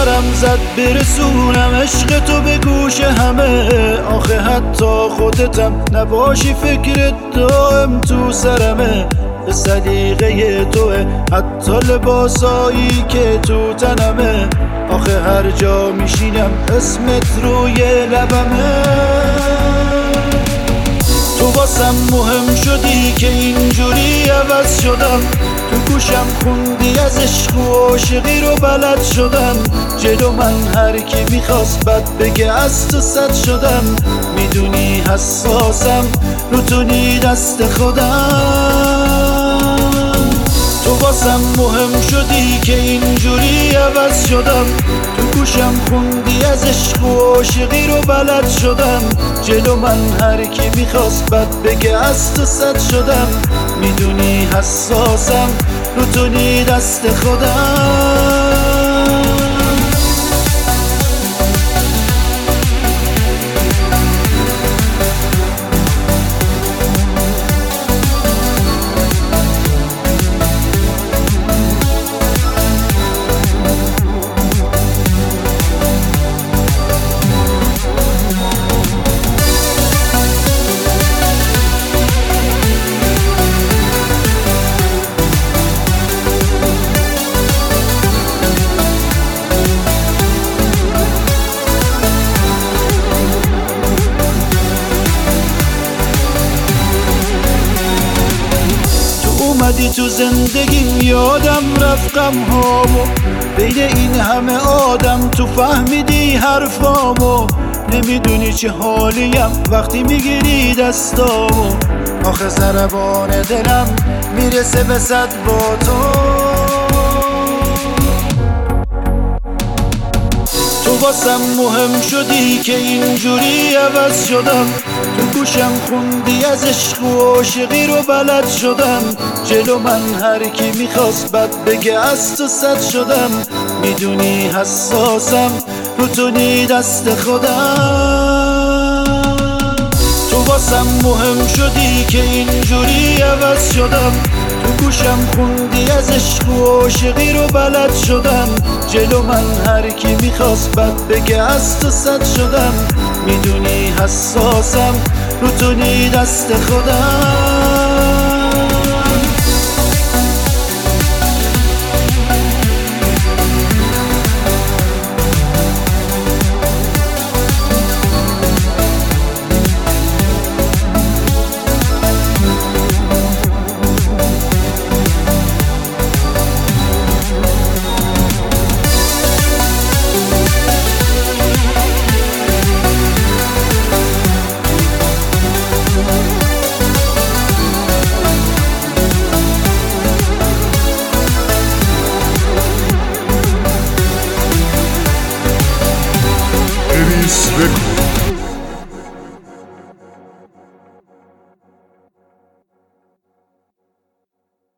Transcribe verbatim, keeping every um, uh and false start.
سرم زد برسونم عشق تو به گوش همه. آخه حتی خودتم نباشی فکرت دائم تو سرمه. به سلیقه توه حتی لباسایی که تو تنمه. آخه هر جا میشینم اسمت روی لبمه. تو واسم مهم شدی که اینجوری عوض شدم. تو گوشم خوندی از عشق و عاشقی رو بلد شدم. جلو من هر کی میخواست بد بگه از تو صد شدم. میدونی حساسم روتونی دست خودم. تو واسم مهم شدی که اینجوری عوض شدم. تو گوشم خوندی از عشق و عاشقی رو بلد شدم. جلو من هر کی میخواست بد بگه از تو صد شدم. میدونی حساسم روتونی دست خودم. اومدی تو زندگیم یادم رفت غمهامو. بین این همه آدم تو فهمیدی حرفامو. نمیدونی چه حالیم وقتی میگیری دستامو. آخه ضربان دلم میرسه به صد با تو. تو واسم مهم شدی که اینجوری عوض شدم. تو گوشم خوندی از عشق و عاشقی رو بلد شدم. جلو من هر کی میخواست بد بگه از تو صد شدم. میدونی حساسم روتونی دست خودم. تو واسم مهم شدی که اینجوری عوض شدم. تو گوشم خوندی از عشق و عاشقی رو بلد شدم. جلو من هر کی میخواست بد بگه از تو صد شدم. میدونی حساسم روتونی دست خودم.